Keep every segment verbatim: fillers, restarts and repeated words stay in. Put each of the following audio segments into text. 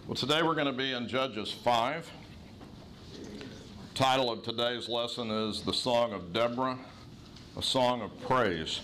Well, today we're going to be in Judges five. The title of today's lesson is The Song of Deborah, a song of praise.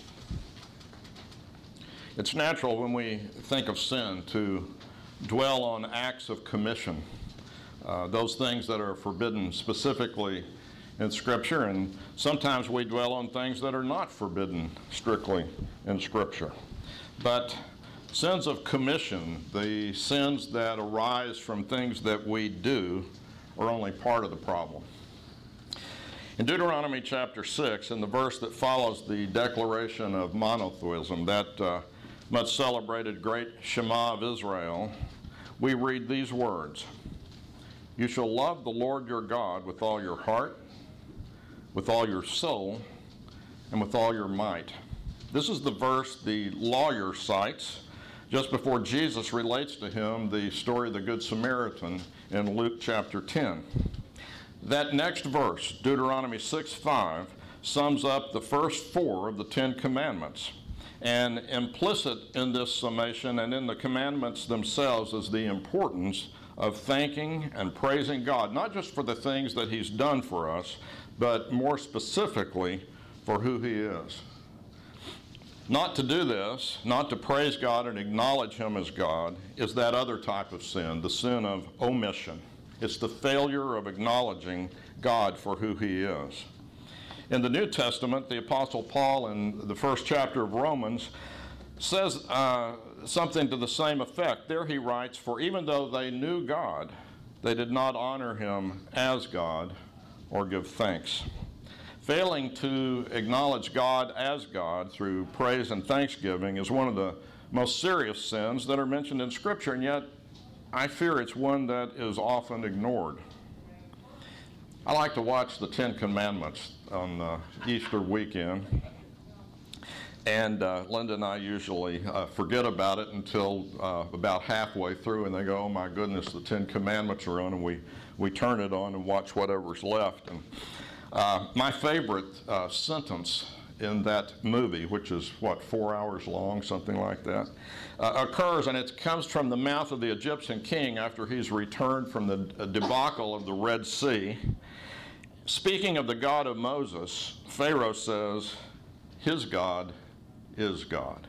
It's natural when we think of sin to dwell on acts of commission, uh, those things that are forbidden specifically in Scripture, and sometimes we dwell on things that are not forbidden strictly in Scripture. But sins of commission, the sins that arise from things that we do, are only part of the problem. In Deuteronomy chapter six, in the verse that follows the declaration of monotheism, that uh, much celebrated great Shema of Israel, we read these words: "You shall love the Lord your God with all your heart, with all your soul, and with all your might." This is the verse the lawyer cites just before Jesus relates to him the story of the Good Samaritan in Luke chapter ten. That next verse, Deuteronomy six five, sums up the first four of the Ten Commandments. And implicit in this summation and in the commandments themselves is the importance of thanking and praising God, not just for the things that He's done for us, but more specifically for who He is. Not to do this, not to praise God and acknowledge Him as God, is that other type of sin, the sin of omission. It's the failure of acknowledging God for who He is. In the New Testament, the Apostle Paul, in the first chapter of Romans, says uh, something to the same effect. There he writes, "For even though they knew God, they did not honor Him as God or give thanks." Failing to acknowledge God as God through praise and thanksgiving is one of the most serious sins that are mentioned in Scripture, and yet I fear it's one that is often ignored. I like to watch the Ten Commandments on uh, Easter weekend, and uh, Linda and I usually uh, forget about it until uh, about halfway through, and they go, "Oh my goodness, the Ten Commandments are on," and we, we turn it on and watch whatever's left. And Uh, my favorite uh, sentence in that movie, which is, what, four hours long, something like that, uh, occurs, and it comes from the mouth of the Egyptian king after he's returned from the debacle of the Red Sea. Speaking of the God of Moses, Pharaoh says, "His God is God."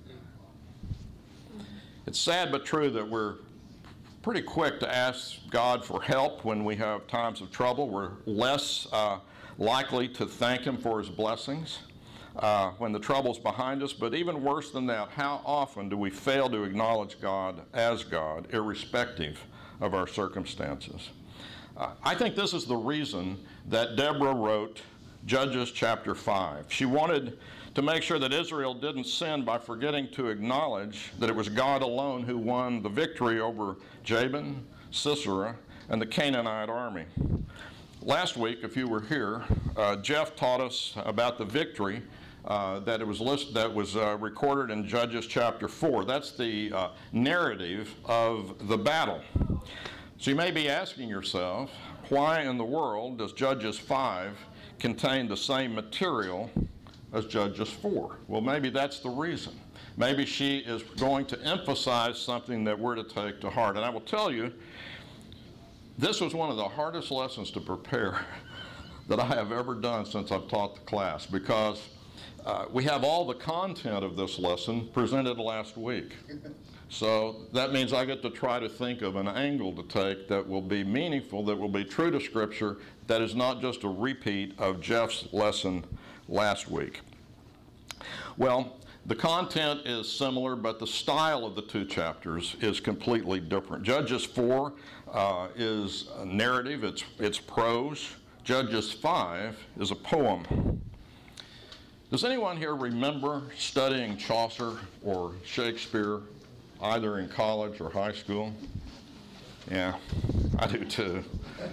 It's sad but true that we're pretty quick to ask God for help when we have times of trouble. We're less uh, likely to thank Him for His blessings uh, when the trouble's behind us. But even worse than that, how often do we fail to acknowledge God as God, irrespective of our circumstances? Uh, I think this is the reason that Deborah wrote Judges chapter five. She wanted to make sure that Israel didn't sin by forgetting to acknowledge that it was God alone who won the victory over Jabin, Sisera, and the Canaanite army. Last week, if you were here, uh, Jeff taught us about the victory uh, that it was list- that was uh, recorded in Judges chapter four. That's the uh, narrative of the battle. So you may be asking yourself, why in the world does Judges five contain the same material as Judges four? Well, maybe that's the reason. Maybe she is going to emphasize something that we're to take to heart. And I will tell you, this was one of the hardest lessons to prepare that I have ever done since I've taught the class, because uh, we have all the content of this lesson presented last week. So that means I get to try to think of an angle to take that will be meaningful, that will be true to Scripture, that is not just a repeat of Jeff's lesson last week. Well, the content is similar, but the style of the two chapters is completely different. Judges four uh, is a narrative, it's, it's prose. Judges five is a poem. Does anyone here remember studying Chaucer or Shakespeare, either in college or high school? Yeah, I do too.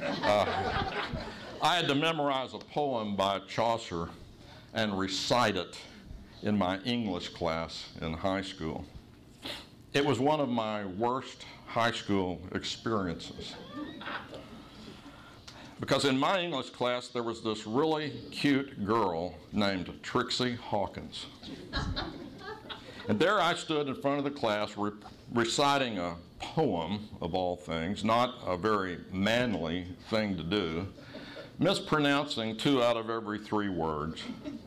Uh, I had to memorize a poem by Chaucer and recite it in my English class in high school. It was one of my worst high school experiences. Because in my English class, there was this really cute girl named Trixie Hawkins. And there I stood in front of the class re- reciting a poem, of all things, not a very manly thing to do, mispronouncing two out of every three words.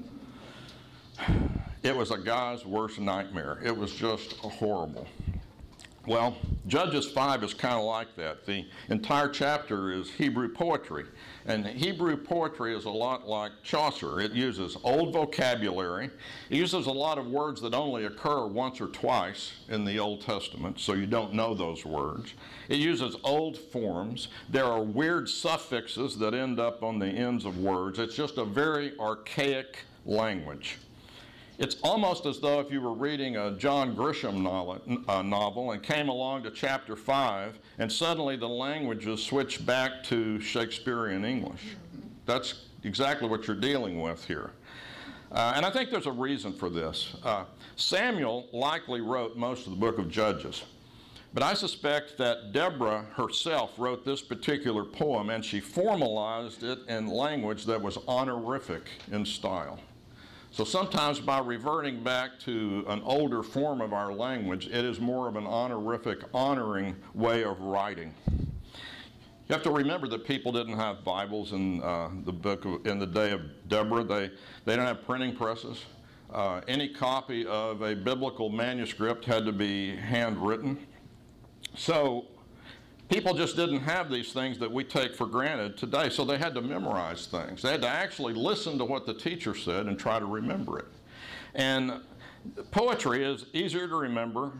It was a guy's worst nightmare. It was just horrible. Well, Judges five is kind of like that. The entire chapter is Hebrew poetry. And Hebrew poetry is a lot like Chaucer. It uses old vocabulary. It uses a lot of words that only occur once or twice in the Old Testament, so you don't know those words. It uses old forms. There are weird suffixes that end up on the ends of words. It's just a very archaic language. It's almost as though if you were reading a John Grisham novel, uh, novel and came along to chapter five, and suddenly the languages switched back to Shakespearean English. That's exactly what you're dealing with here. Uh, and I think there's a reason for this. Uh, Samuel likely wrote most of the book of Judges, but I suspect that Deborah herself wrote this particular poem, and she formalized it in language that was honorific in style. So sometimes by reverting back to an older form of our language, it is more of an honorific, honoring way of writing. You have to remember that people didn't have Bibles in uh, the book of, in the day of Deborah. They, they didn't have printing presses. Uh, any copy of a biblical manuscript had to be handwritten. So people just didn't have these things that we take for granted today, so they had to memorize things. They had to actually listen to what the teacher said and try to remember it. And poetry is easier to remember,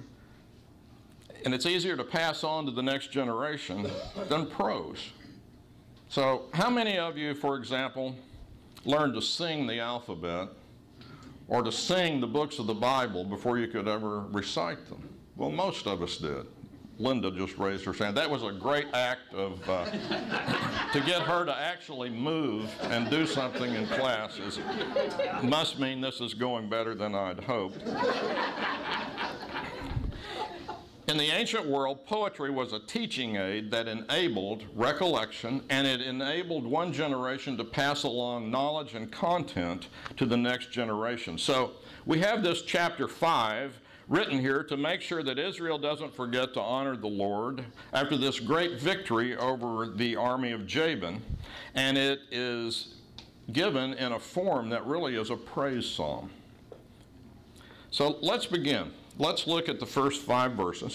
and it's easier to pass on to the next generation than prose. So how many of you, for example, learned to sing the alphabet or to sing the books of the Bible before you could ever recite them? Well, most of us did. Linda just raised her hand. That was a great act of, uh, to get her to actually move and do something in class is, must mean this is going better than I'd hoped. In the ancient world, poetry was a teaching aid that enabled recollection, and it enabled one generation to pass along knowledge and content to the next generation. So we have this chapter five written here to make sure that Israel doesn't forget to honor the Lord after this great victory over the army of Jabin, and it is given in a form that really is a praise psalm. So let's begin. Let's look at the first five verses.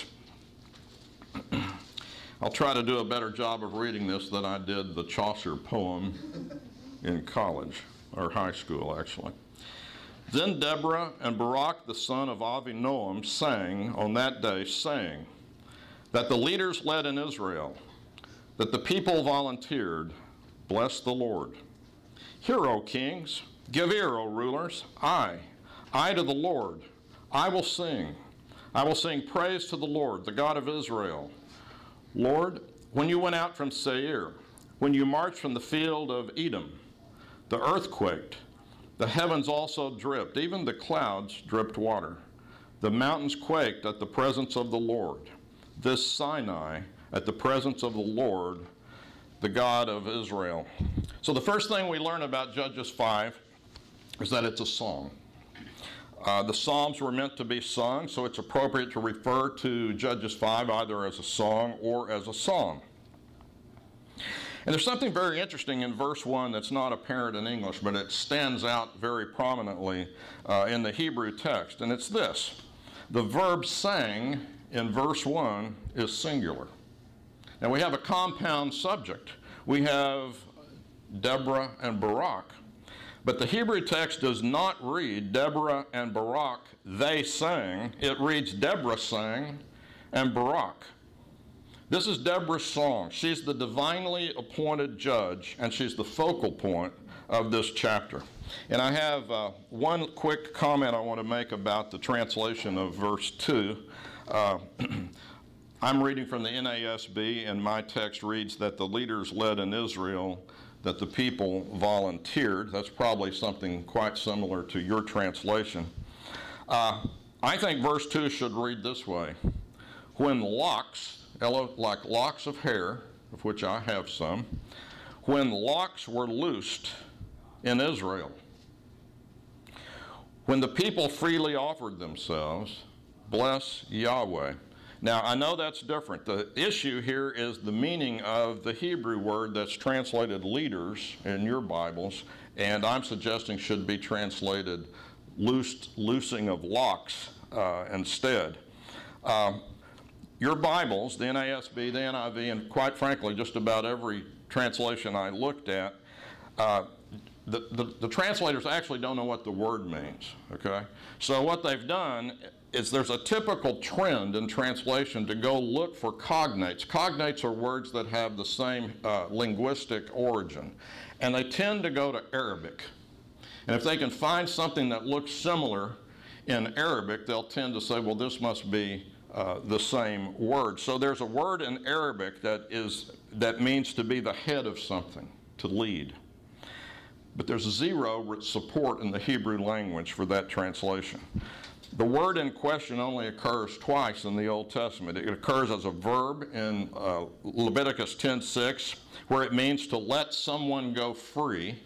I'll try to do a better job of reading this than I did the Chaucer poem in college, or high school actually. Then Deborah and Barak the son of Avinoam sang on that day, saying that the leaders led in Israel, that the people volunteered, bless the Lord. Hear, O kings, give ear, O rulers, I, I to the Lord, I will sing. I will sing praise to the Lord, the God of Israel. Lord, when you went out from Seir, when you marched from the field of Edom, the earth quaked. The heavens also dripped, even the clouds dripped water. The mountains quaked at the presence of the Lord. This Sinai at the presence of the Lord, the God of Israel. So the first thing we learn about Judges five is that it's a song. Uh, the Psalms were meant to be sung, so it's appropriate to refer to Judges five either as a song or as a psalm. And there's something very interesting in verse one that's not apparent in English, but it stands out very prominently uh, in the Hebrew text, and it's this. The verb sang in verse one is singular. Now we have a compound subject. We have Deborah and Barak, but the Hebrew text does not read Deborah and Barak, they sang. It reads Deborah sang and Barak. This is Deborah's song. She's the divinely appointed judge, and she's the focal point of this chapter. And I have uh, one quick comment I want to make about the translation of verse two. Uh, I'm reading from the N A S B, and my text reads that the leaders led in Israel, that the people volunteered. That's probably something quite similar to your translation. Uh, I think verse two should read this way. When locks, like locks of hair, of which I have some, when locks were loosed in Israel, when the people freely offered themselves, bless Yahweh. Now, I know that's different. The issue here is the meaning of the Hebrew word that's translated leaders in your Bibles, and I'm suggesting should be translated loosed, loosing of locks uh, instead. Um, your Bibles, the N A S B, the N I V, and quite frankly, just about every translation I looked at, uh, the, the, the translators actually don't know what the word means, okay? So what they've done is there's a typical trend in translation to go look for cognates. Cognates are words that have the same uh, linguistic origin, and they tend to go to Arabic. And if they can find something that looks similar in Arabic, they'll tend to say, well, this must be uh, the same word. So there's a word in Arabic that is that means to be the head of something, to lead. But there's zero support in the Hebrew language for that translation. The word in question only occurs twice in the Old Testament. It occurs as a verb in uh, Leviticus ten six, where it means to let someone go free.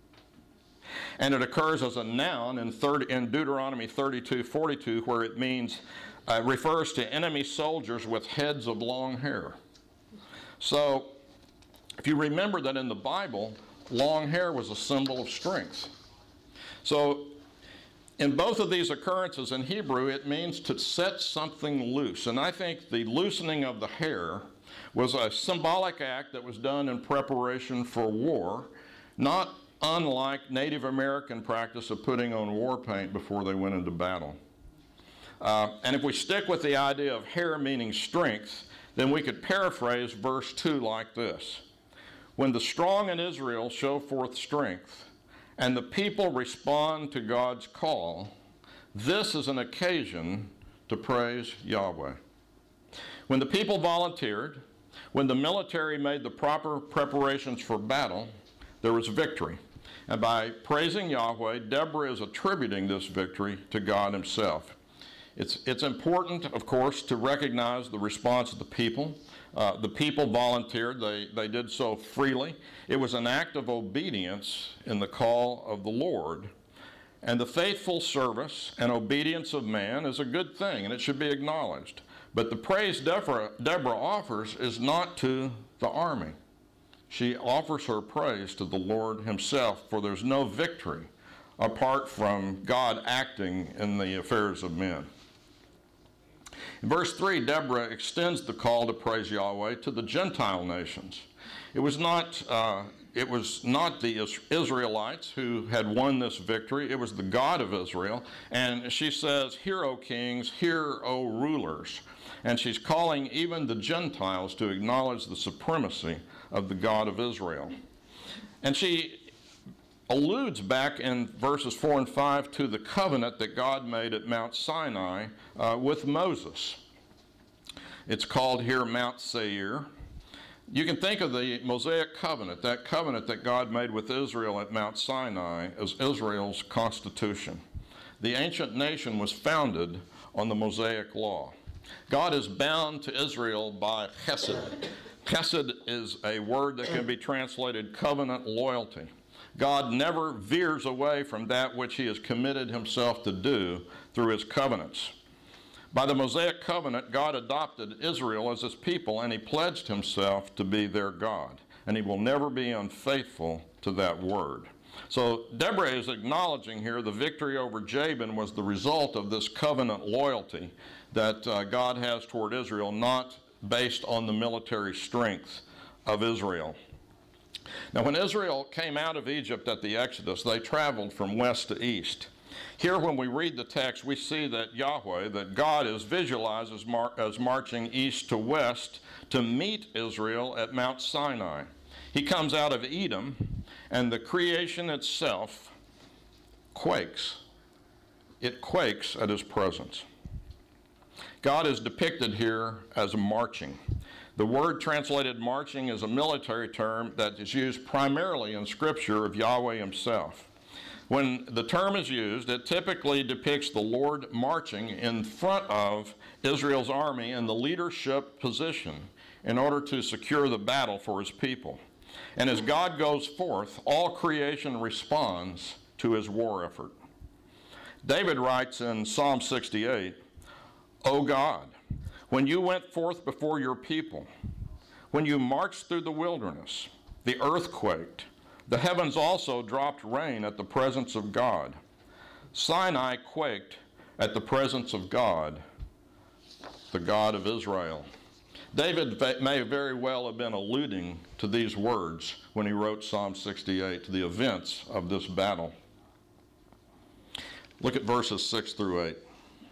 And it occurs as a noun in, thirty, in Deuteronomy thirty-two forty-two, where it means, uh, refers to enemy soldiers with heads of long hair. So, if you remember that in the Bible, long hair was a symbol of strength. So, in both of these occurrences in Hebrew, it means to set something loose. And I think the loosening of the hair was a symbolic act that was done in preparation for war, not unlike Native American practice of putting on war paint before they went into battle. Uh, and if we stick with the idea of hair meaning strength, then we could paraphrase verse two like this. When the strong in Israel show forth strength, and the people respond to God's call, this is an occasion to praise Yahweh. When the people volunteered, when the military made the proper preparations for battle, there was victory. And by praising Yahweh, Deborah is attributing this victory to God himself. It's, it's important, of course, to recognize the response of the people. Uh, the people volunteered. They, they did so freely. It was an act of obedience in the call of the Lord. And the faithful service and obedience of man is a good thing, and it should be acknowledged. But the praise Deborah, Deborah offers is not to the army. She offers her praise to the Lord himself, for there's no victory apart from God acting in the affairs of men. In verse three, Deborah extends the call to praise Yahweh to the Gentile nations. It was not, uh, it was not the Israelites who had won this victory. It was the God of Israel. And she says, "Hear, O kings, hear, O rulers." And she's calling even the Gentiles to acknowledge the supremacy of the God of Israel. And she alludes back in verses four and five to the covenant that God made at Mount Sinai uh, with Moses. It's called here Mount Seir. You can think of the Mosaic covenant, that covenant that God made with Israel at Mount Sinai, as Israel's constitution. The ancient nation was founded on the Mosaic law. God is bound to Israel by chesed. Chesed is a word that can be translated covenant loyalty. God never veers away from that which he has committed himself to do through his covenants. By the Mosaic covenant, God adopted Israel as his people, and he pledged himself to be their God, and he will never be unfaithful to that word. So Deborah is acknowledging here the victory over Jabin was the result of this covenant loyalty that uh, God has toward Israel, not based on the military strength of Israel. Now, when Israel came out of Egypt at the Exodus, they traveled from west to east. Here, when we read the text, we see that Yahweh, that God is visualized as, mar- as marching east to west to meet Israel at Mount Sinai. He comes out of Edom, and the creation itself quakes. It quakes at his presence. God is depicted here as marching. The word translated marching is a military term that is used primarily in Scripture of Yahweh himself. When the term is used, it typically depicts the Lord marching in front of Israel's army in the leadership position in order to secure the battle for his people. And as God goes forth, all creation responds to his war effort. David writes in Psalm sixty-eight, "O God, when you went forth before your people, when you marched through the wilderness, the earth quaked. The heavens also dropped rain at the presence of God. Sinai quaked at the presence of God, the God of Israel. David may very well have been alluding to these words when he wrote Psalm sixty-eight, to the events of this battle. Look at verses six through eight.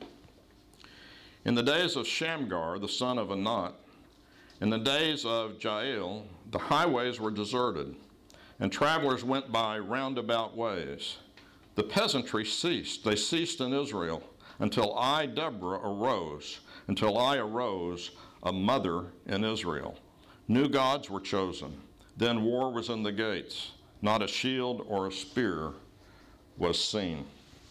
In the days of Shamgar, the son of Anat, in the days of Jael, the highways were deserted, and travelers went by roundabout ways. The peasantry ceased. They ceased in Israel until I, Deborah, arose, until I arose, a mother in Israel. New gods were chosen. Then war was in the gates. Not a shield or a spear was seen.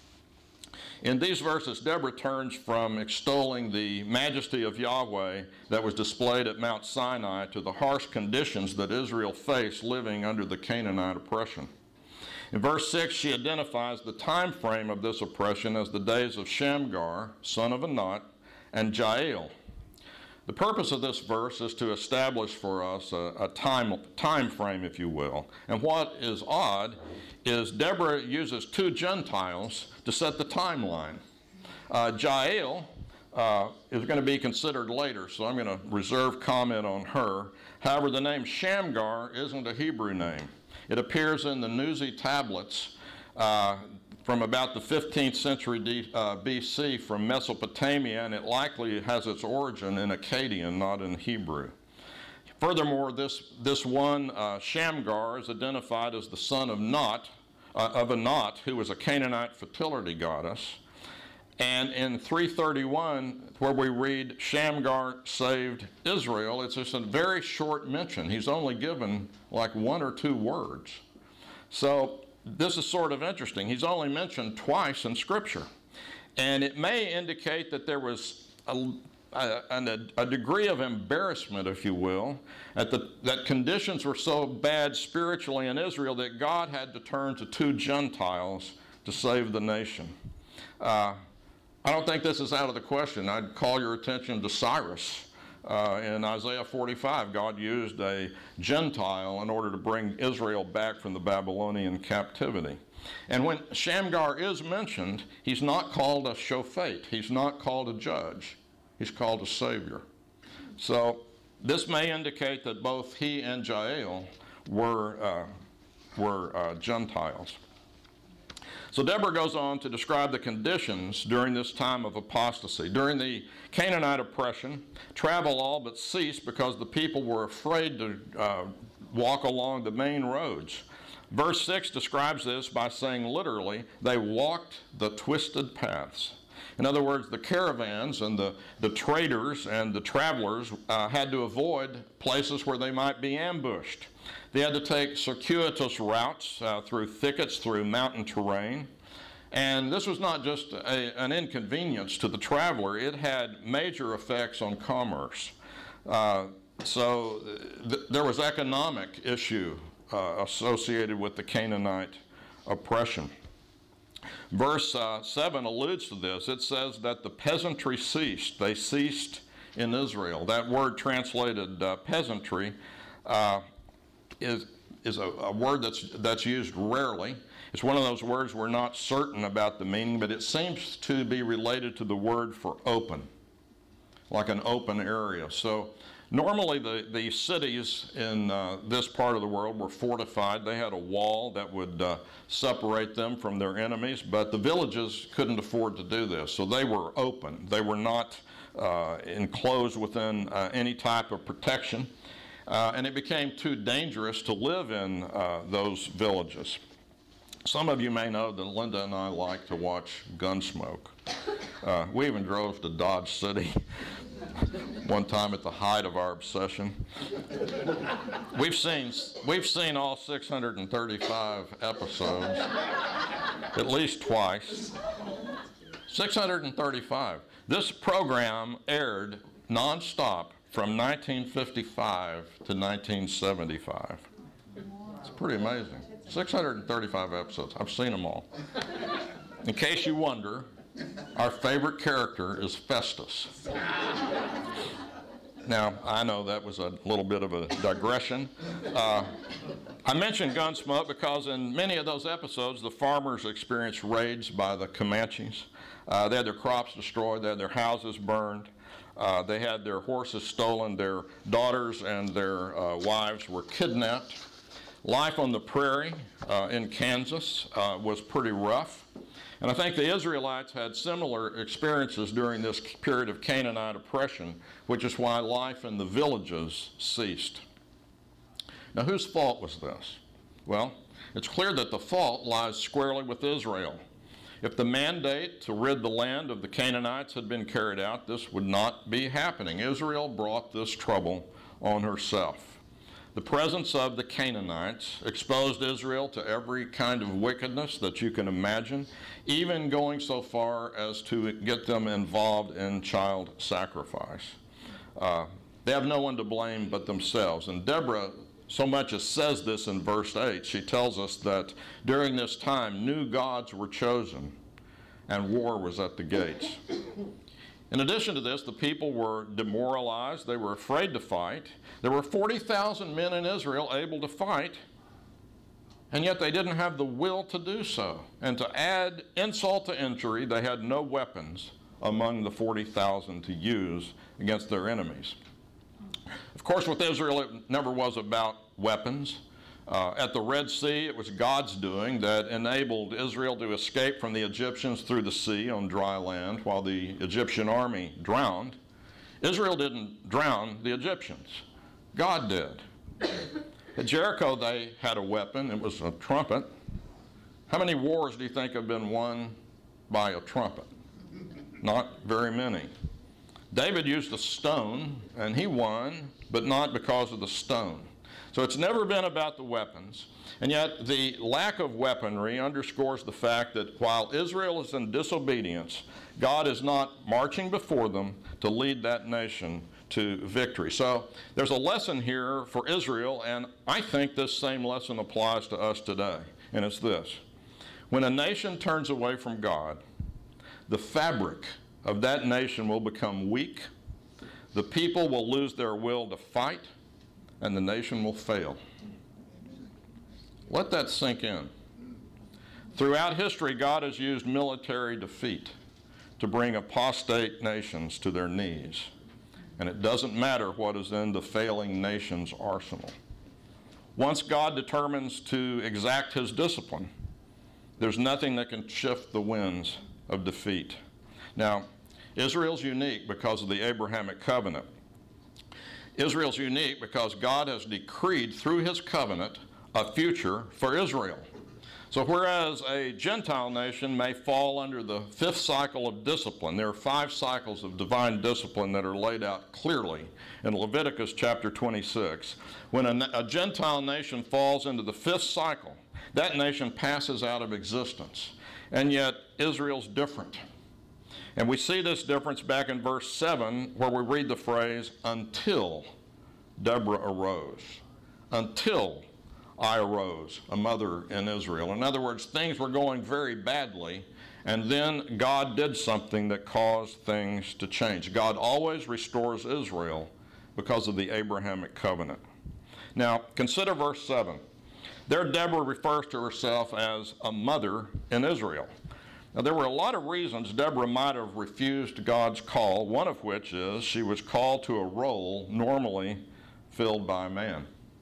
In these verses, Deborah turns from extolling the majesty of Yahweh that was displayed at Mount Sinai to the harsh conditions that Israel faced living under the Canaanite oppression. In verse six, she identifies the time frame of this oppression as the days of Shamgar, son of Anat, and Jael. The purpose of this verse is to establish for us a, a time, time frame, if you will. And what is odd is Deborah uses two Gentiles to set the timeline. Uh, Jael uh, is going to be considered later, so I'm going to reserve comment on her. However, the name Shamgar isn't a Hebrew name. It appears in the Nuzi tablets uh, from about the fifteenth century D, uh, B C from Mesopotamia, and it likely has its origin in Akkadian, not in Hebrew. Furthermore, this, this one, uh, Shamgar, is identified as the son of Not, uh, of Anat, who was a Canaanite fertility goddess. And in three thirty-one, where we read Shamgar saved Israel, it's just a very short mention. He's only given like one or two words. So this is sort of interesting. He's only mentioned twice in Scripture. And it may indicate that there was a, a, a degree of embarrassment, if you will, at the, that conditions were so bad spiritually in Israel that God had to turn to two Gentiles to save the nation. Uh, I don't think this is out of the question. I'd call your attention to Cyrus. Uh, in Isaiah forty-five, God used a Gentile in order to bring Israel back from the Babylonian captivity. And when Shamgar is mentioned, he's not called a shofet. He's not called a judge. He's called a savior. So this may indicate that both he and Jael were, uh, were uh, Gentiles. So Deborah goes on to describe the conditions during this time of apostasy. During the Canaanite oppression, travel all but ceased because the people were afraid to uh, walk along the main roads. Verse six describes this by saying literally, they walked the twisted paths. In other words, the caravans and the, the traders and the travelers uh, had to avoid places where they might be ambushed. They had to take circuitous routes uh, through thickets, through mountain terrain. And this was not just a, an inconvenience to the traveler, it had major effects on commerce. Uh, so th- there was economic issue uh, associated with the Canaanite oppression. Verse uh, seven alludes to this. It says that the peasantry ceased. They ceased in Israel. That word translated uh, peasantry uh, is, is a, a word that's, that's used rarely. It's one of those words we're not certain about the meaning, but it seems to be related to the word for open, like an open area. So normally the, the cities in uh, this part of the world were fortified. They had a wall that would uh, separate them from their enemies, but the villages couldn't afford to do this. So they were open. They were not uh, enclosed within uh, any type of protection. Uh, and it became too dangerous to live in uh, those villages. Some of you may know that Linda and I like to watch Gunsmoke. Uh, we even drove to Dodge City one time at the height of our obsession. We've seen, we've seen all six hundred thirty-five episodes at least twice. six hundred thirty-five. This program aired nonstop from nineteen fifty-five to nineteen seventy-five. It's pretty amazing. six hundred thirty-five episodes. I've seen them all. In case you wonder, Our favorite character is Festus. Now, I know that was a little bit of a digression. Uh, I mentioned Gunsmoke because in many of those episodes, the farmers experienced raids by the Comanches. Uh, they had their crops destroyed, they had their houses burned, uh, they had their horses stolen, their daughters and their uh, wives were kidnapped. Life on the prairie uh, in Kansas uh, was pretty rough. And I think the Israelites had similar experiences during this period of Canaanite oppression, which is why life in the villages ceased. Now, whose fault was this? Well, it's clear that the fault lies squarely with Israel. If the mandate to rid the land of the Canaanites had been carried out, this would not be happening. Israel brought this trouble on herself. The presence of the Canaanites exposed Israel to every kind of wickedness that you can imagine, even going so far as to get them involved in child sacrifice. Uh, they have no one to blame but themselves. And Deborah so much as says this in verse eight. She tells us that during this time, new gods were chosen and war was at the gates. In addition to this, the people were demoralized. They were afraid to fight. There were forty thousand men in Israel able to fight, and yet they didn't have the will to do so. And to add insult to injury, they had no weapons among the forty thousand to use against their enemies. Of course, with Israel, it never was about weapons. Uh, at the Red Sea, it was God's doing that enabled Israel to escape from the Egyptians through the sea on dry land while the Egyptian army drowned. Israel didn't drown the Egyptians. God did. At Jericho, they had a weapon. It was a trumpet. How many wars do you think have been won by a trumpet? Not very many. David used a stone, and he won, but not because of the stone. So it's never been about the weapons. And yet the lack of weaponry underscores the fact that while Israel is in disobedience, God is not marching before them to lead that nation to victory. So there's a lesson here for Israel, and I think this same lesson applies to us today. And it's this: when a nation turns away from God, the fabric of that nation will become weak, the people will lose their will to fight, and the nation will fail. Let that sink in. Throughout history, God has used military defeat to bring apostate nations to their knees. And it doesn't matter what is in the failing nation's arsenal. Once God determines to exact his discipline, there's nothing that can shift the winds of defeat. Now, Israel's unique because of the Abrahamic covenant. Israel's unique because God has decreed through his covenant a future for Israel. So whereas a Gentile nation may fall under the fifth cycle of discipline, there are five cycles of divine discipline that are laid out clearly in Leviticus chapter twenty-six. When a, a Gentile nation falls into the fifth cycle, that nation passes out of existence. And yet Israel's different. And we see this difference back in verse seven, where we read the phrase, until Deborah arose. Until I arose, a mother in Israel. In other words, things were going very badly, and then God did something that caused things to change. God always restores Israel because of the Abrahamic covenant. Now, consider verse seven. There, Deborah refers to herself as a mother in Israel. Now, there were a lot of reasons Deborah might have refused God's call, one of which is she was called to a role normally filled by a man.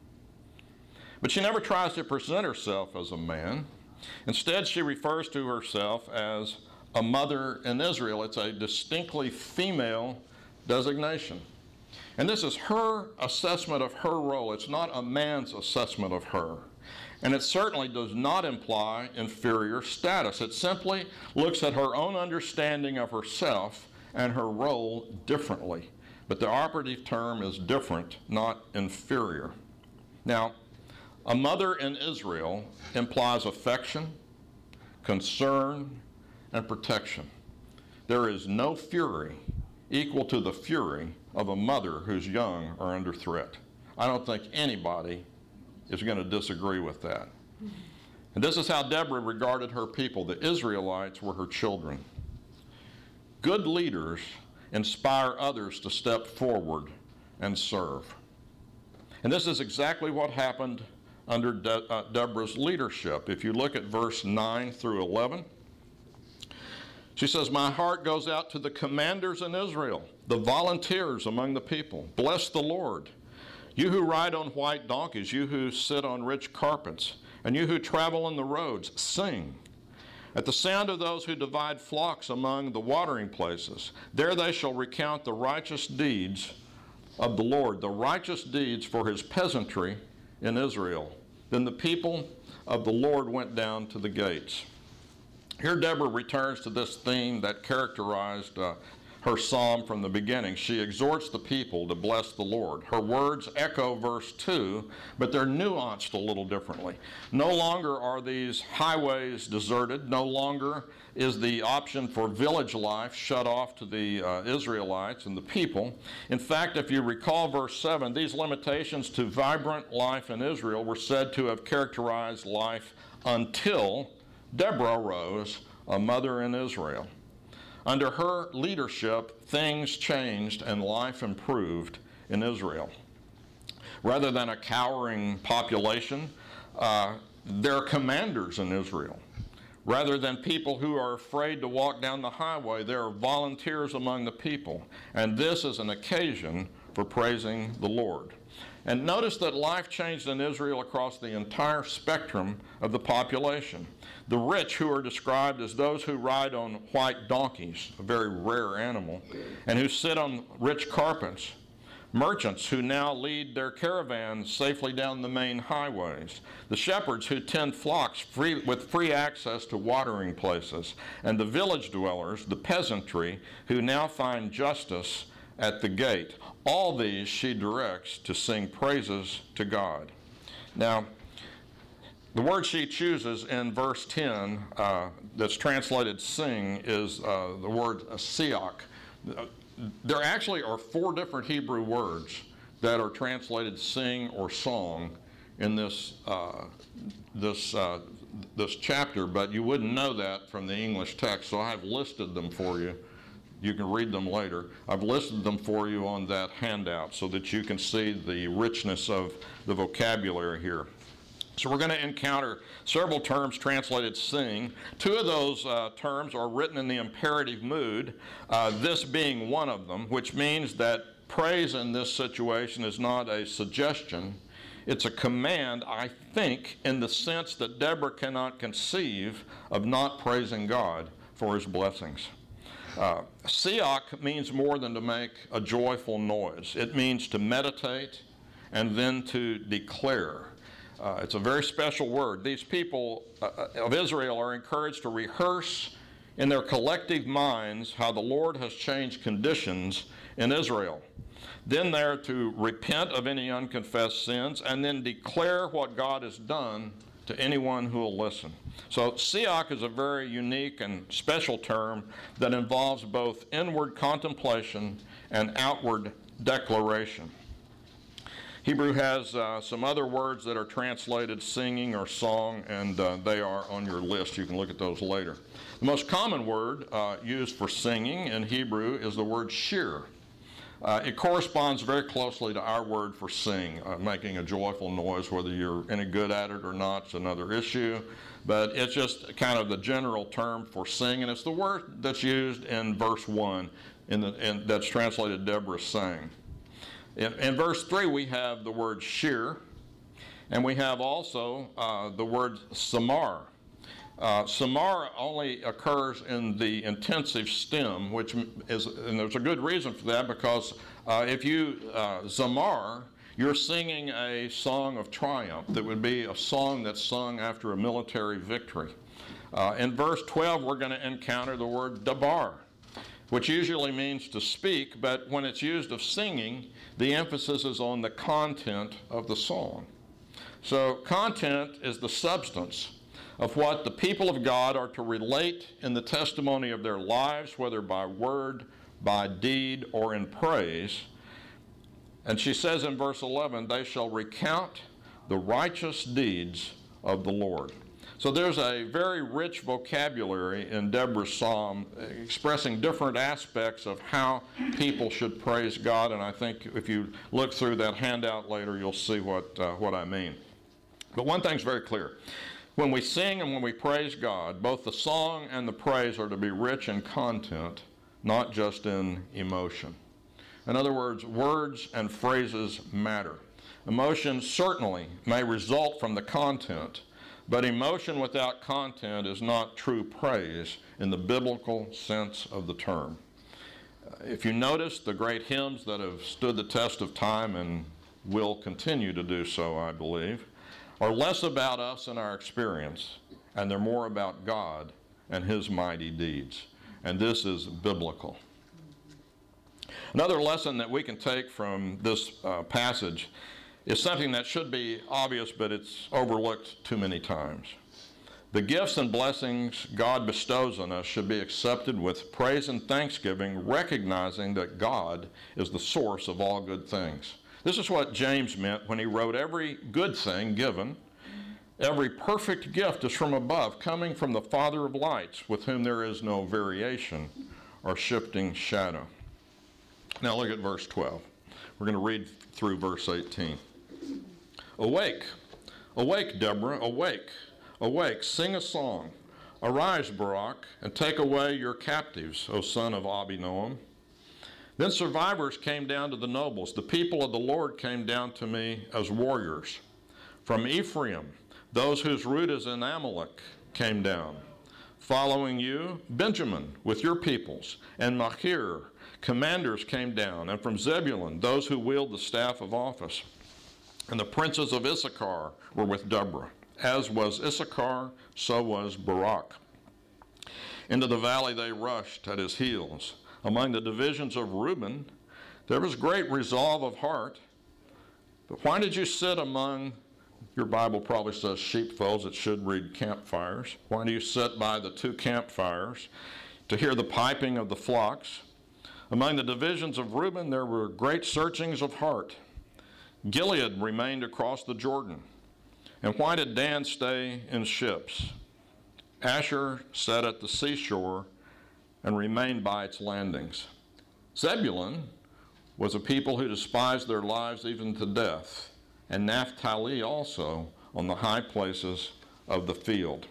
But she never tries to present herself as a man. Instead, she refers to herself as a mother in Israel. It's a distinctly female designation. And this is her assessment of her role. It's not a man's assessment of her. And it certainly does not imply inferior status. It simply looks at her own understanding of herself and her role differently. But the operative term is different, not inferior. Now, a mother in Israel implies affection, concern, and protection. There is no fury equal to the fury of a mother whose young are under threat. I don't think anybody is going to disagree with that. And this is how Deborah regarded her people. The Israelites were her children. good leaders inspire others to step forward and serve. And this is exactly what happened under De- uh, Deborah's leadership. If you look at verse nine through eleven, she says, "My heart goes out to the commanders in Israel, the volunteers among the people. Bless the Lord. You who ride on white donkeys, you who sit on rich carpets, and you who travel on the roads, sing. At the sound of those who divide flocks among the watering places, there they shall recount the righteous deeds of the Lord, the righteous deeds for his peasantry in Israel. Then the people of the Lord went down to the gates." Here Deborah returns to this theme that characterized uh, her psalm from the beginning. She exhorts the people to bless the Lord. Her words echo verse two, but they're nuanced a little differently. No longer are these highways deserted. No longer is the option for village life shut off to the uh, Israelites and the people. In fact, if you recall verse seven, these limitations to vibrant life in Israel were said to have characterized life until Deborah arose, a mother in Israel. Under her leadership, things changed and life improved in Israel. Rather than a cowering population, uh, there are commanders in Israel. Rather than people who are afraid to walk down the highway, there are volunteers among the people. And this is an occasion for praising the Lord. And notice that life changed in Israel across the entire spectrum of the population. The rich, who are described as those who ride on white donkeys, a very rare animal, and who sit on rich carpets. Merchants, who now lead their caravans safely down the main highways. The shepherds, who tend flocks free, with free access to watering places. And the village dwellers, the peasantry, who now find justice at the gate. All these she directs to sing praises to God. Now, the word she chooses in verse ten, uh, that's translated sing, is uh, the word siach. There actually are four different Hebrew words that are translated sing or song in this uh, this uh, this chapter, but you wouldn't know that from the English text, so I have listed them for you. You can read them later. I've listed them for you on that handout so that you can see the richness of the vocabulary here. So we're going to encounter several terms translated sing. Two of those uh, terms are written in the imperative mood, uh, this being one of them, which means that praise in this situation is not a suggestion. It's a command, I think, in the sense that Deborah cannot conceive of not praising God for his blessings. Uh, siach means more than to make a joyful noise. It means to meditate and then to declare. Uh, it's a very special word. These people uh, of Israel are encouraged to rehearse in their collective minds how the Lord has changed conditions in Israel. Then they're to repent of any unconfessed sins and then declare what God has done to anyone who will listen. So siach is a very unique and special term that involves both inward contemplation and outward declaration. Hebrew has uh, some other words that are translated singing or song, and uh, they are on your list. You can look at those later. The most common word uh, used for singing in Hebrew is the word shir. Uh, it corresponds very closely to our word for sing, uh, making a joyful noise. Whether you're any good at it or not is another issue, but it's just kind of the general term for sing, and it's the word that's used in verse one, in the, in, that's translated Deborah sang. In, in verse three, we have the word shir, and we have also uh, the word samar. Uh, samar only occurs in the intensive stem, which is, and there's a good reason for that, because uh, if you uh, zamar, you're singing a song of triumph that would be a song that's sung after a military victory. Uh, in verse twelve, we're going to encounter the word dabar, which usually means to speak, but when it's used of singing, the emphasis is on the content of the song. So content is the substance of what the people of God are to relate in the testimony of their lives, whether by word, by deed, or in praise. And she says in verse eleven, they shall recount the righteous deeds of the Lord. So there's a very rich vocabulary in Deborah's psalm expressing different aspects of how people should praise God, and I think if you look through that handout later, you'll see what, uh, what I mean. But one thing's very clear. When we sing and when we praise God, both the song and the praise are to be rich in content, not just in emotion. In other words, words and phrases matter. Emotion certainly may result from the content, but emotion without content is not true praise in the biblical sense of the term. If you notice, the great hymns that have stood the test of time and will continue to do so, I believe, are less about us and our experience, and they're more about God and His mighty deeds. And this is biblical. Another lesson that we can take from this uh, passage is something that should be obvious, but it's overlooked too many times. The gifts and blessings God bestows on us should be accepted with praise and thanksgiving, recognizing that God is the source of all good things. This is what James meant when he wrote, "Every good thing given, every perfect gift is from above, coming from the Father of lights, with whom there is no variation or shifting shadow." Now look at verse twelve. We're going to read through verse eighteen. Awake, awake, Deborah, awake, awake, sing a song. Arise, Barak, and take away your captives, O son of Abinoam. Then survivors came down to the nobles. The people of the Lord came down to me as warriors. From Ephraim, those whose root is in Amalek came down. Following you, Benjamin with your peoples, and Machir, commanders came down. And from Zebulun, those who wield the staff of office. And the princes of Issachar were with Deborah. As was Issachar, so was Barak. Into the valley they rushed at his heels. Among the divisions of Reuben, there was great resolve of heart. But why did you sit among, your Bible probably says sheepfolds, it should read campfires. Why do you sit by the two campfires to hear the piping of the flocks? Among the divisions of Reuben, there were great searchings of heart. Gilead remained across the Jordan. And why did Dan stay in ships? Asher sat at the seashore and remained by its landings. Zebulun was a people who despised their lives even to death, and Naphtali also on the high places of the field.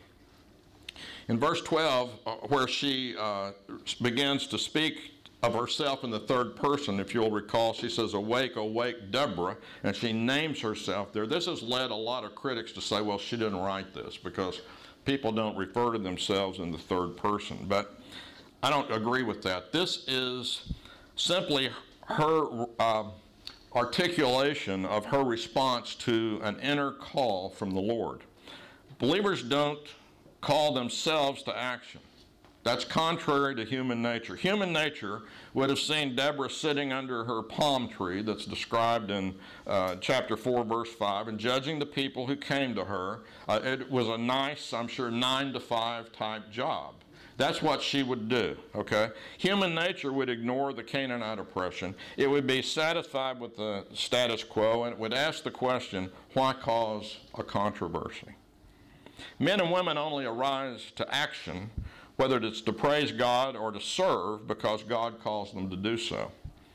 In verse twelve, where she uh, begins to speak of herself in the third person, if you'll recall, she says, "Awake, awake, Deborah," and she names herself there. This has led a lot of critics to say, well, she didn't write this because people don't refer to themselves in the third person. But I don't agree with that. This is simply her uh, articulation of her response to an inner call from the Lord. Believers don't call themselves to action. That's contrary to human nature. Human nature would have seen Deborah sitting under her palm tree that's described in uh, chapter four, verse five, and judging the people who came to her. Uh, it was a nice, I'm sure, nine to five type job. That's what she would do, okay? Human nature would ignore the Canaanite oppression. It would be satisfied with the status quo, and it would ask the question, why cause a controversy? Men and women only arise to action, whether it's to praise God or to serve, because God calls them to do so.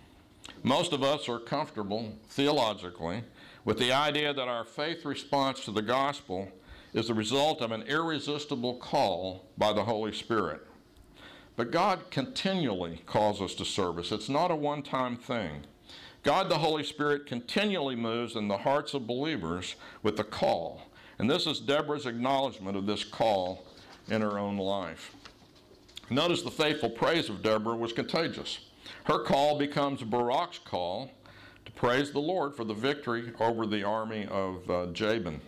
Most of us are comfortable, theologically, with the idea that our faith response to the gospel is the result of an irresistible call by the Holy Spirit. But God continually calls us to service. It's not a one-time thing. God, the Holy Spirit, continually moves in the hearts of believers with the call. And this is Deborah's acknowledgement of this call in her own life. Notice the faithful praise of Deborah was contagious. Her call becomes Barak's call to praise the Lord for the victory over the army of uh, Jabin.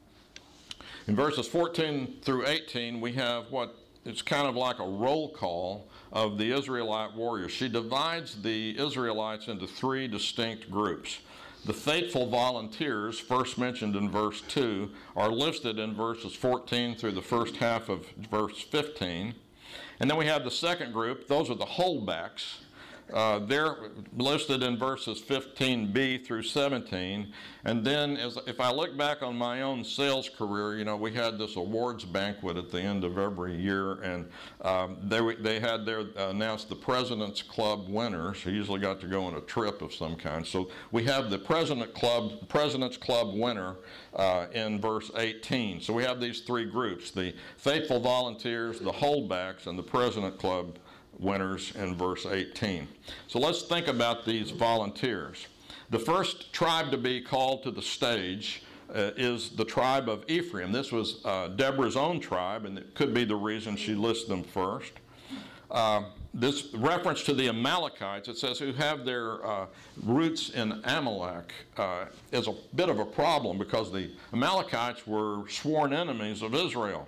In verses fourteen through eighteen, we have what is kind of like a roll call of the Israelite warriors. She divides the Israelites into three distinct groups. The faithful volunteers, first mentioned in verse two, are listed in verses fourteen through the first half of verse fifteen. And then we have the second group. Those are the holdbacks. Uh, they're listed in verses fifteen b through seventeen. And then as, if I look back on my own sales career, you know, we had this awards banquet at the end of every year, and um, they, they had their uh, announced the President's Club winners, who usually got to go on a trip of some kind. So we have the President Club, President's Club winner uh, in verse eighteen. So we have these three groups, the faithful volunteers, the holdbacks, and the President Club winners in verse eighteen. So let's think about these volunteers. The first tribe to be called to the stage uh, is the tribe of Ephraim. This was uh, Deborah's own tribe, and it could be the reason she lists them first. Uh, this reference to the Amalekites, it says, who have their uh, roots in Amalek, uh, is a bit of a problem because the Amalekites were sworn enemies of Israel.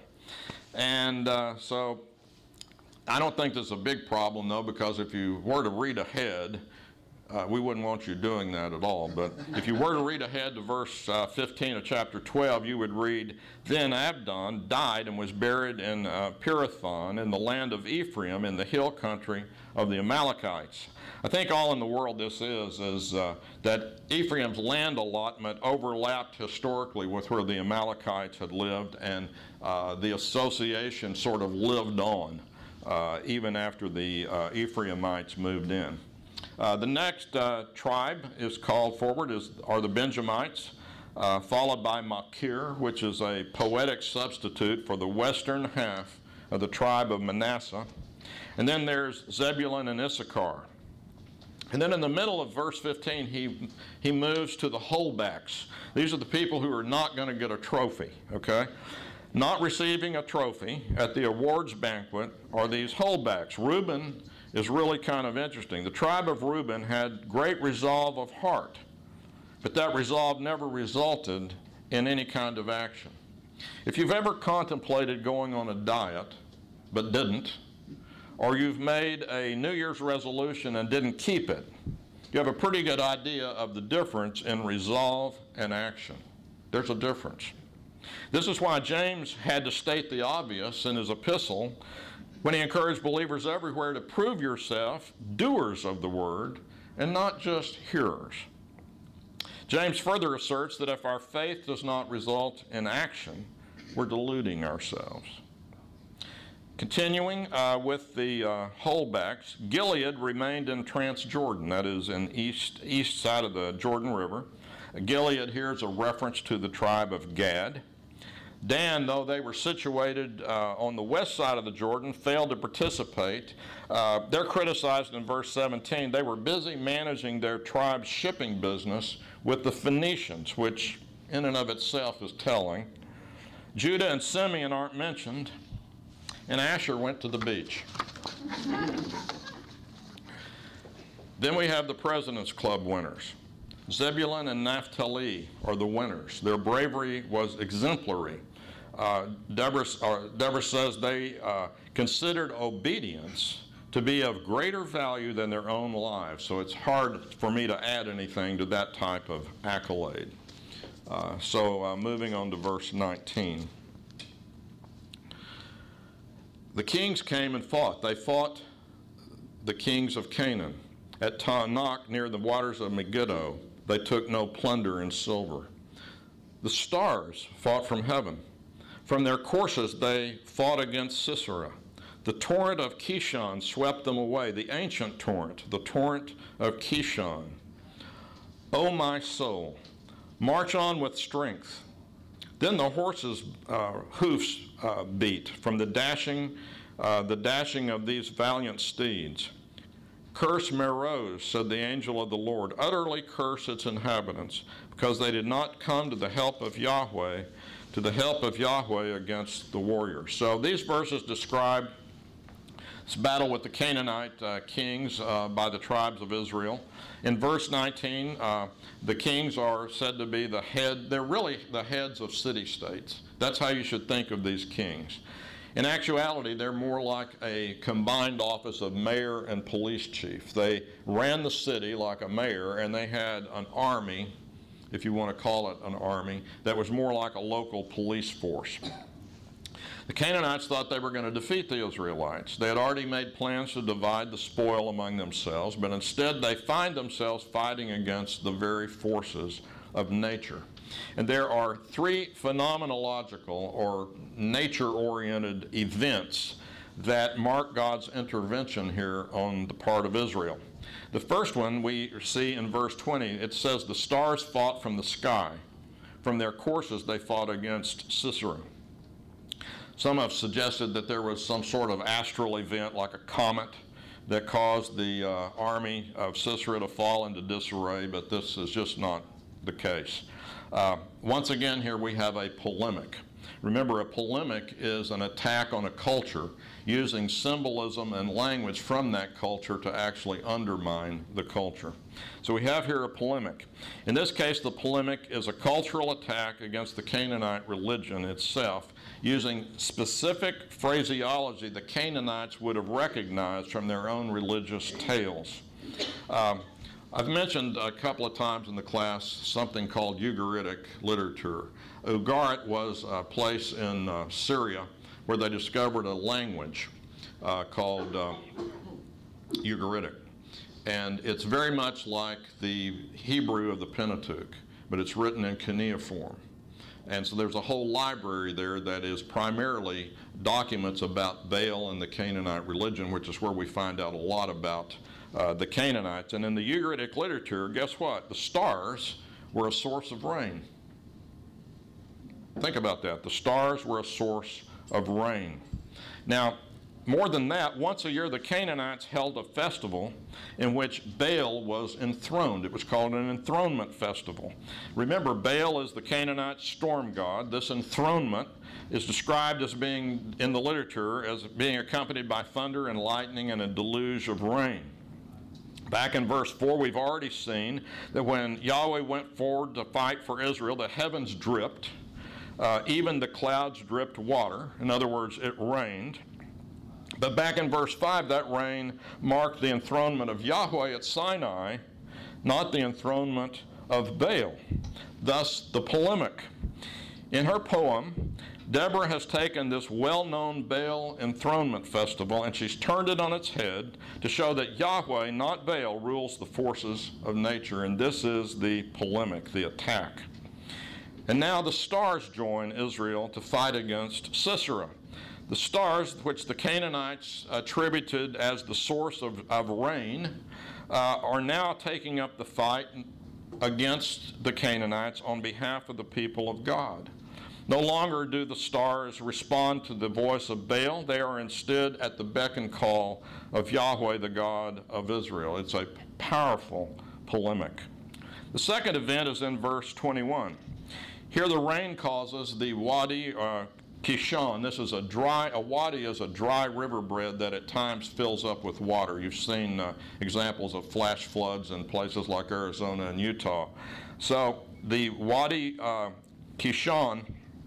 And uh, so I don't think this is a big problem, though, because if you were to read ahead, uh, we wouldn't want you doing that at all. But if you were to read ahead to verse uh, fifteen of chapter twelve, you would read, Then Abdon died and was buried in uh, Pirathon in the land of Ephraim in the hill country of the Amalekites. I think all in the world this is, is uh, that Ephraim's land allotment overlapped historically with where the Amalekites had lived, and uh, the association sort of lived on. Uh, even after the uh, Ephraimites moved in. Uh, the next uh, tribe is called forward is, are the Benjamites, uh, followed by Machir, which is a poetic substitute for the western half of the tribe of Manasseh. And then there's Zebulun and Issachar. And then in the middle of verse fifteen, he, he moves to the holdbacks. These are the people who are not going to get a trophy, okay? Not receiving a trophy at the awards banquet are these holdbacks. Reuben is really kind of interesting. The tribe of Reuben had great resolve of heart, but that resolve never resulted in any kind of action. If you've ever contemplated going on a diet but didn't, or you've made a New Year's resolution and didn't keep it, you have a pretty good idea of the difference in resolve and action. There's a difference. This is why James had to state the obvious in his epistle when he encouraged believers everywhere to prove yourself doers of the word and not just hearers. James further asserts that if our faith does not result in action, we're deluding ourselves. Continuing uh, with the uh, holdbacks, Gilead remained in Transjordan, that is in east east side of the Jordan River. Gilead here is a reference to the tribe of Gad. Dan, though they were situated uh, on the west side of the Jordan, failed to participate. Uh, they're criticized in verse seventeen. They were busy managing their tribe's shipping business with the Phoenicians, which in and of itself is telling. Judah and Simeon aren't mentioned, and Asher went to the beach. Then we have the President's Club winners. Zebulun and Naphtali are the winners. Their bravery was exemplary. Uh, Deborah, uh, Deborah says they uh, considered obedience to be of greater value than their own lives. So it's hard for me to add anything to that type of accolade. Uh, so uh, moving on to verse nineteen. The kings came and fought. They fought the kings of Canaan. At Taanach, near the waters of Megiddo, they took no plunder in silver. The stars fought from heaven. From their courses they fought against Sisera. The torrent of Kishon swept them away, the ancient torrent, the torrent of Kishon. O my soul, march on with strength. Then the horses' uh, hoofs uh, beat from the dashing, uh, the dashing of these valiant steeds. Curse Meroz, said the angel of the Lord, utterly curse its inhabitants, because they did not come to the help of Yahweh, to the help of Yahweh against the warriors. So these verses describe this battle with the Canaanite uh, kings uh, by the tribes of Israel. In verse nineteen, uh, the kings are said to be the head, they're really the heads of city-states. That's how you should think of these kings. In actuality, they're more like a combined office of mayor and police chief. They ran the city like a mayor, and they had an army, if you want to call it an army, that was more like a local police force. The Canaanites thought they were going to defeat the Israelites. They had already made plans to divide the spoil among themselves, but instead they find themselves fighting against the very forces of nature. And there are three phenomenological or nature-oriented events that mark God's intervention here on the part of Israel. The first one we see in verse twenty. It says, the stars fought from the sky. From their courses they fought against Sisera. Some have suggested that there was some sort of astral event like a comet that caused the uh, army of Sisera to fall into disarray, but this is just not the case. Uh, once again, here we have a polemic. Remember, a polemic is an attack on a culture using symbolism and language from that culture to actually undermine the culture. So we have here a polemic. In this case, the polemic is a cultural attack against the Canaanite religion itself, using specific phraseology the Canaanites would have recognized from their own religious tales. Um, I've mentioned a couple of times in the class something called Ugaritic literature. Ugarit was a place in uh, Syria where they discovered a language uh, called uh, Ugaritic. And it's very much like the Hebrew of the Pentateuch, but it's written in cuneiform. And so there's a whole library there that is primarily documents about Baal and the Canaanite religion, which is where we find out a lot about uh, the Canaanites. And in the Ugaritic literature, guess what? The stars were a source of rain. Think about that. The stars were a source of rain. Now, more than that, once a year the Canaanites held a festival in which Baal was enthroned. It was called an enthronement festival. Remember, Baal is the Canaanite storm god. This enthronement is described as being, in the literature, as being accompanied by thunder and lightning and a deluge of rain. Back in verse four, we've already seen that when Yahweh went forward to fight for Israel, the heavens dripped. Uh, even the clouds dripped water. In other words, it rained. But back in verse five, that rain marked the enthronement of Yahweh at Sinai, not the enthronement of Baal. Thus, the polemic. In her poem, Deborah has taken this well-known Baal enthronement festival and she's turned it on its head to show that Yahweh, not Baal, rules the forces of nature. And this is the polemic, the attack. And now the stars join Israel to fight against Sisera. The stars, which the Canaanites attributed as the source of, of rain, uh, are now taking up the fight against the Canaanites on behalf of the people of God. No longer do the stars respond to the voice of Baal. They are instead at the beck and call of Yahweh, the God of Israel. It's a powerful polemic. The second event is in verse twenty-one. Here the rain causes the Wadi uh, Kishon. This is a dry, a wadi is a dry riverbed that at times fills up with water. You've seen uh, examples of flash floods in places like Arizona and Utah. So the Wadi uh, Kishon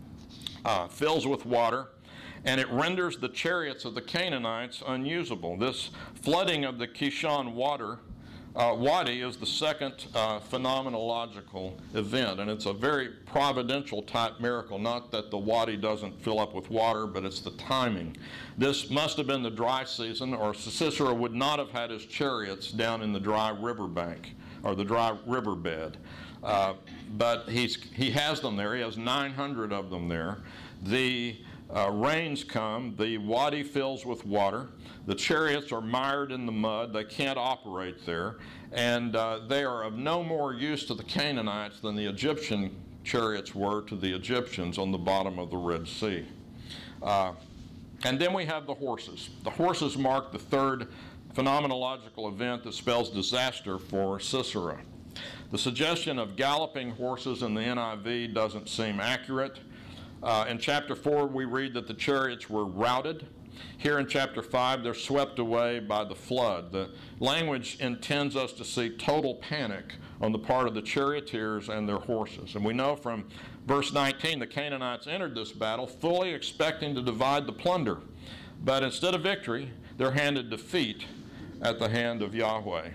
uh, fills with water, and it renders the chariots of the Canaanites unusable. This flooding of the Kishon water Uh, Wadi is the second uh, phenomenological event, and it's a very providential type miracle, not that the Wadi doesn't fill up with water, but it's the timing. This must have been the dry season, or Sisera would not have had his chariots down in the dry riverbank, or the dry riverbed. Uh, but he's, he has them there. He has nine hundred of them there. The uh, rains come, the Wadi fills with water. The chariots are mired in the mud. They can't operate there. And uh, they are of no more use to the Canaanites than the Egyptian chariots were to the Egyptians on the bottom of the Red Sea. Uh, and then we have the horses. The horses mark the third phenomenological event that spells disaster for Sisera. The suggestion of galloping horses in the N I V doesn't seem accurate. Uh, in chapter four, we read that the chariots were routed. Here in chapter five, they're swept away by the flood. The language intends us to see total panic on the part of the charioteers and their horses. And we know from verse nineteen, the Canaanites entered this battle fully expecting to divide the plunder. But instead of victory, they're handed defeat at the hand of Yahweh.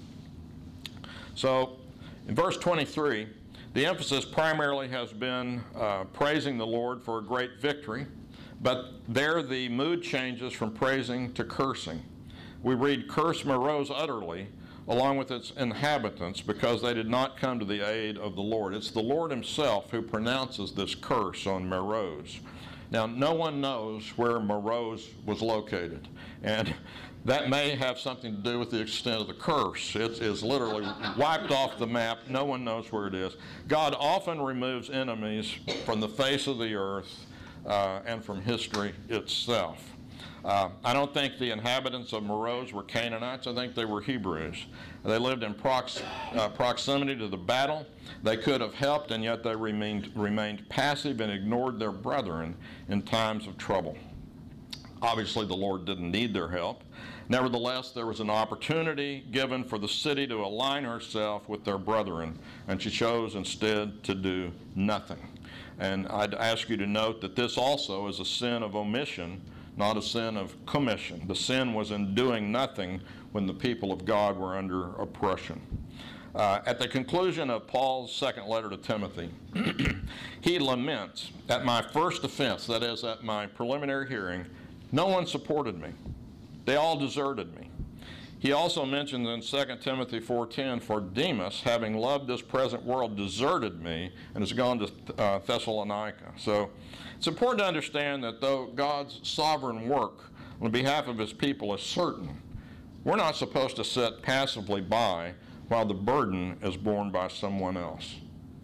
So in verse twenty-three, the emphasis primarily has been uh, praising the Lord for a great victory. But there the mood changes from praising to cursing. We read, "Curse Meroz utterly, along with its inhabitants, because they did not come to the aid of the Lord." It's the Lord himself who pronounces this curse on Meroz. Now, no one knows where Meroz was located, and that may have something to do with the extent of the curse. It is literally wiped off the map. No one knows where it is. God often removes enemies from the face of the earth uh, and from history itself. Uh, I don't think the inhabitants of Meroz were Canaanites. I think they were Hebrews. They lived in prox- uh, proximity to the battle. They could have helped, and yet they remained, remained passive and ignored their brethren in times of trouble. Obviously, the Lord didn't need their help. Nevertheless, there was an opportunity given for the city to align herself with their brethren, and she chose instead to do nothing. And I'd ask you to note that this also is a sin of omission, not a sin of commission. The sin was in doing nothing when the people of God were under oppression. Uh, at the conclusion of Paul's second letter to Timothy, he laments, "At my first offense," that is, at my preliminary hearing, "no one supported me. They all deserted me." He also mentions in Second Timothy four ten, "For Demas, having loved this present world, deserted me and has gone to uh, Thessalonica." So it's important to understand that though God's sovereign work on behalf of his people is certain, we're not supposed to sit passively by while the burden is borne by someone else.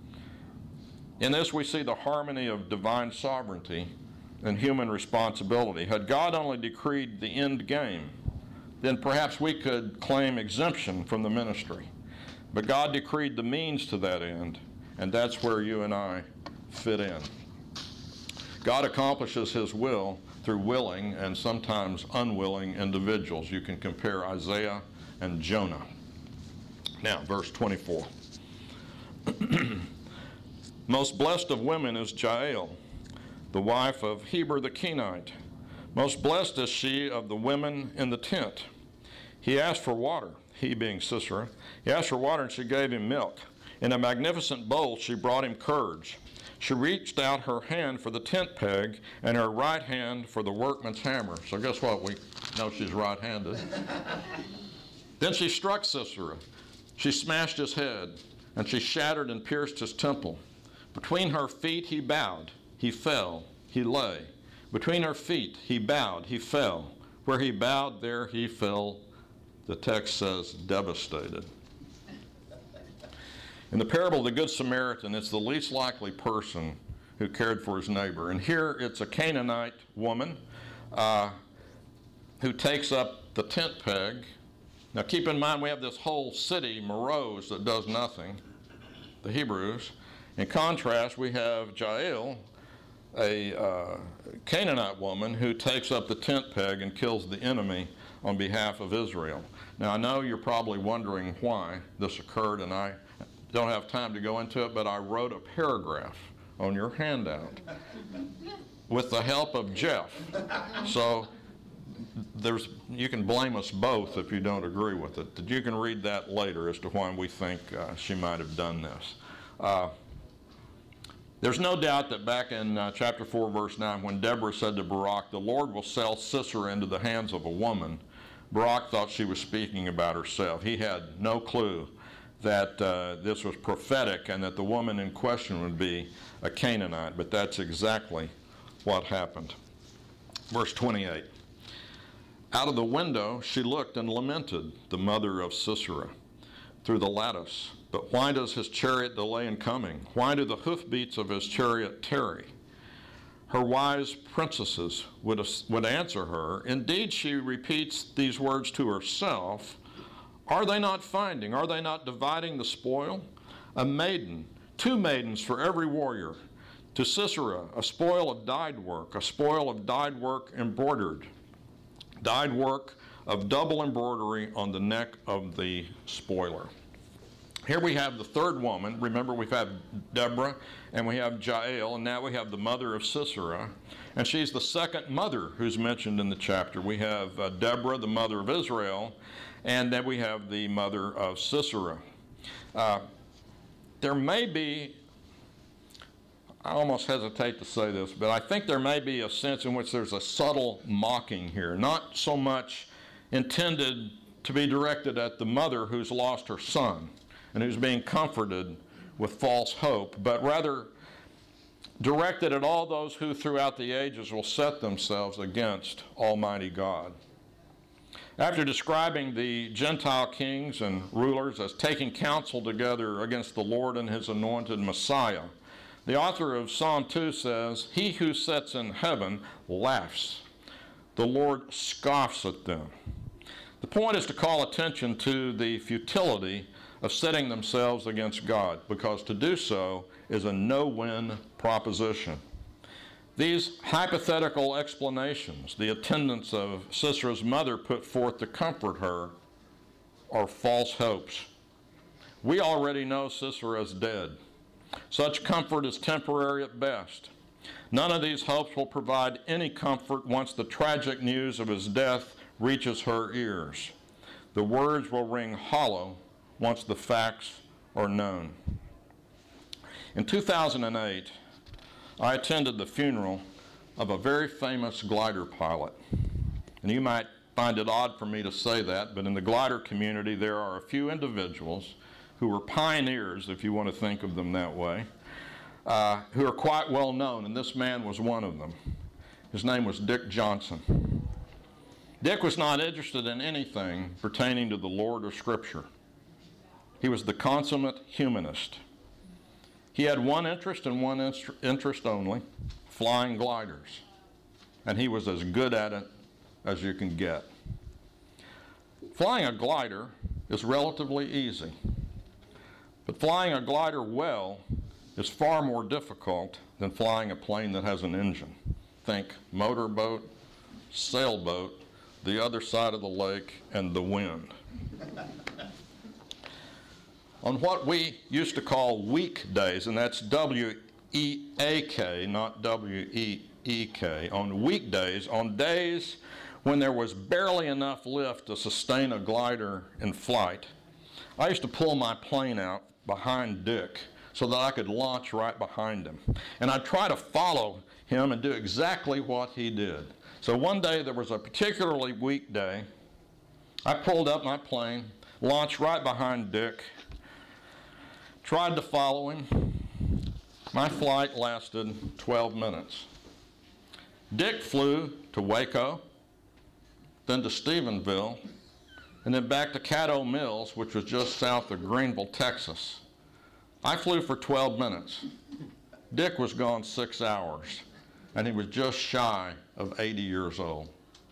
In this we see the harmony of divine sovereignty and human responsibility. Had God only decreed the end game, then perhaps we could claim exemption from the ministry. But God decreed the means to that end, and that's where you and I fit in. God accomplishes his will through willing and sometimes unwilling individuals. You can compare Isaiah and Jonah. Now, verse twenty-four. "Most blessed of women is Jael, the wife of Heber the Kenite. Most blessed is she of the women in the tent. He asked for water," he being Sisera. "He asked for water, and she gave him milk. In a magnificent bowl she brought him curds. She reached out her hand for the tent peg, and her right hand for the workman's hammer." So guess what? We know she's right-handed. "Then she struck Sisera. She smashed his head, and she shattered and pierced his temple. Between her feet he bowed. He fell. He lay. Between her feet he bowed. He fell. Where he bowed, there he fell," the text says, "devastated." In the parable of the Good Samaritan, it's the least likely person who cared for his neighbor. And here it's a Canaanite woman uh, who takes up the tent peg. Now keep in mind we have this whole city, Meroz, that does nothing, the Hebrews. In contrast, we have Jael, a uh, Canaanite woman who takes up the tent peg and kills the enemy on behalf of Israel. Now I know you're probably wondering why this occurred, and I don't have time to go into it, but I wrote a paragraph on your handout with the help of Jeff. So there's, you can blame us both if you don't agree with it. You can read that later as to why we think uh, she might have done this. Uh, there's no doubt that back in uh, chapter four, verse nine, when Deborah said to Barak, "The Lord will sell Sisera into the hands of a woman," Barak thought she was speaking about herself. He had no clue that uh, this was prophetic and that the woman in question would be a Canaanite, but that's exactly what happened. Verse twenty-eight. "Out of the window she looked and lamented, the mother of Sisera, through the lattice. But why does his chariot delay in coming? Why do the hoofbeats of his chariot tarry?" Her wise princesses would, would answer her. Indeed, she repeats these words to herself. Are they not finding? Are they not dividing the spoil? A maiden, two maidens for every warrior. To Sisera, a spoil of dyed work, a spoil of dyed work embroidered. Dyed work of double embroidery on the neck of the spoiler. Here we have the third woman. Remember, we've had Deborah, and we have Jael, and now we have the mother of Sisera. And she's the second mother who's mentioned in the chapter. We have uh, Deborah, the mother of Israel, and then we have the mother of Sisera. Uh, there may be I almost hesitate to say this, but I think there may be a sense in which there's a subtle mocking here, not so much intended to be directed at the mother who's lost her son and who's being comforted with false hope, but rather directed at all those who throughout the ages will set themselves against Almighty God. After describing the Gentile kings and rulers as taking counsel together against the Lord and his anointed Messiah, the author of Psalm two says, "He who sits in heaven laughs. The Lord scoffs at them." The point is to call attention to the futility of setting themselves against God, because to do so is a no-win proposition. These hypothetical explanations the attendants of Sisera's mother put forth to comfort her are false hopes. We already know Sisera is dead. Such comfort is temporary at best. None of these hopes will provide any comfort once the tragic news of his death reaches her ears. The words will ring hollow once the facts are known. In two thousand eight, I attended the funeral of a very famous glider pilot. And you might find it odd for me to say that, but in the glider community there are a few individuals who were pioneers, if you want to think of them that way, uh, who are quite well known, and this man was one of them. His name was Dick Johnson. Dick was not interested in anything pertaining to the Lord or Scripture. He was the consummate humanist. He had one interest and one inst- interest only, flying gliders. And he was as good at it as you can get. Flying a glider is relatively easy. But flying a glider well is far more difficult than flying a plane that has an engine. Think motorboat, sailboat, the other side of the lake, and the wind. On what we used to call weekdays, and that's W E A K, not W E E K, on weekdays, on days when there was barely enough lift to sustain a glider in flight, I used to pull my plane out behind Dick so that I could launch right behind him. And I'd try to follow him and do exactly what he did. So one day there was a particularly weak day. I pulled up my plane, launched right behind Dick, tried to follow him. My flight lasted twelve minutes. Dick flew to Waco, then to Stephenville, and then back to Caddo Mills, which was just south of Greenville, Texas. I flew for twelve minutes. Dick was gone six hours, and he was just shy of eighty years old.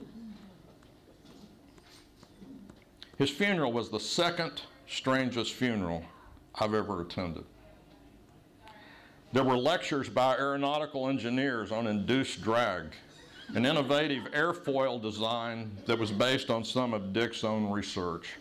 His funeral was the second strangest funeral I've ever attended. There were lectures by aeronautical engineers on induced drag, an innovative airfoil design that was based on some of Dick's own research.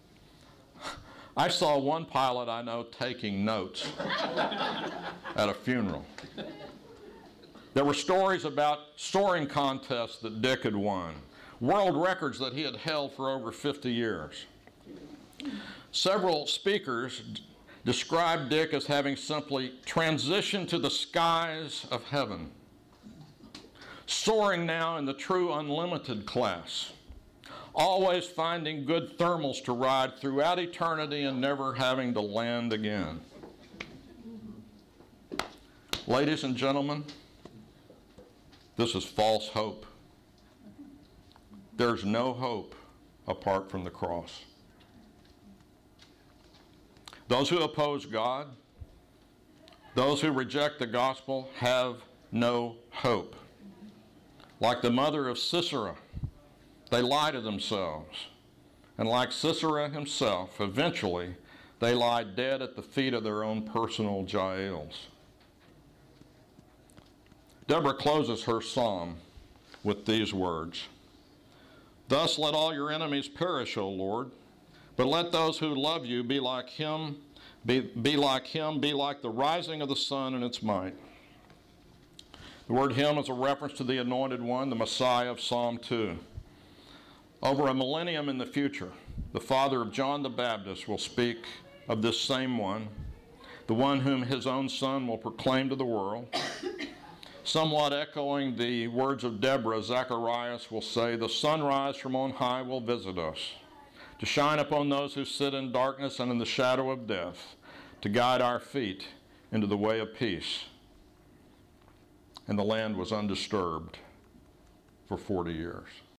I saw one pilot I know taking notes at a funeral. There were stories about soaring contests that Dick had won, world records that he had held for over fifty years. Several speakers d- described Dick as having simply transitioned to the skies of heaven, soaring now in the true unlimited class, always finding good thermals to ride throughout eternity and never having to land again. Ladies and gentlemen, this is false hope. There's no hope apart from the cross. Those who oppose God, those who reject the gospel, have no hope. Like the mother of Sisera, they lie to themselves. And like Sisera himself, eventually they lie dead at the feet of their own personal Jaels. Deborah closes her psalm with these words: "Thus let all your enemies perish, O Lord, but let those who love you be like him, be, be like him, be like the rising of the sun in its might." The word him is a reference to the Anointed One, the Messiah of Psalm two. Over a millennium in the future, the father of John the Baptist will speak of this same one, the one whom his own Son will proclaim to the world. Somewhat echoing the words of Deborah, Zacharias will say, "The sunrise from on high will visit us, to shine upon those who sit in darkness and in the shadow of death, to guide our feet into the way of peace." And the land was undisturbed for forty years.